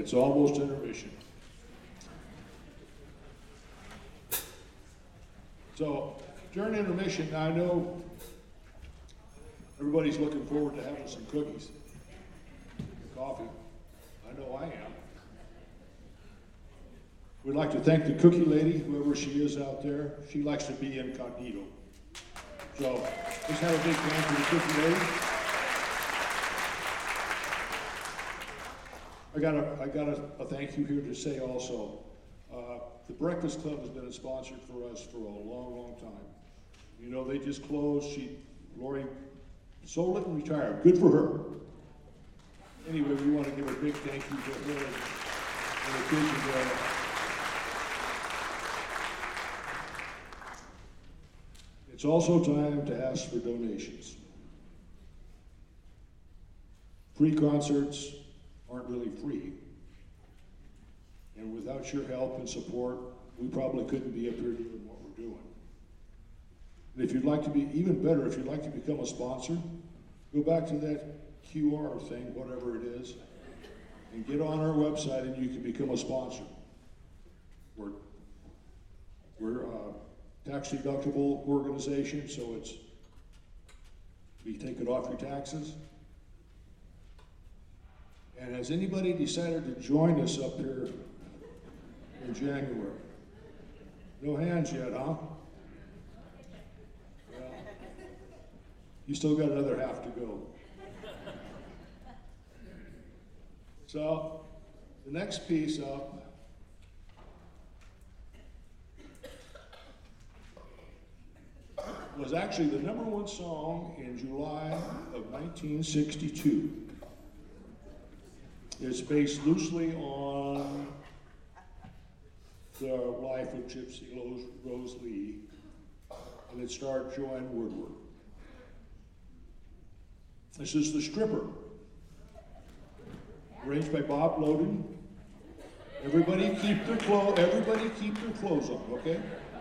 It's almost intermission. So during intermission, I know everybody's looking forward to having some cookies and coffee. I know I am. We'd like to thank the cookie lady, whoever she is out there. She likes to be incognito. So let's have a big thank you to the cookie lady. I got a thank you here to say also. The Breakfast Club has been a sponsor for us for a long, long time. You know, they just closed. Lori sold it and retired. Good for her. Anyway, we want to give a big thank you to her and the kids there. It's also time to ask for donations. Free concerts aren't really free. And without your help and support, we probably couldn't be up here doing what we're doing. And if you'd like to be, even better, if you'd like to become a sponsor, go back to that QR thing, whatever it is, and get on our website and you can become a sponsor. We're a tax deductible organization, so we take it off your taxes. And has anybody decided to join us up here in January? No hands yet, huh? Well, you still got another half to go. So, the next piece up was actually the #1 song in July of 1962. It's based loosely on the life of Gypsy Rose Lee, and it starred Joanne Woodward. This is The Stripper, arranged by Bob Loden. Everybody keep their clothes on, okay?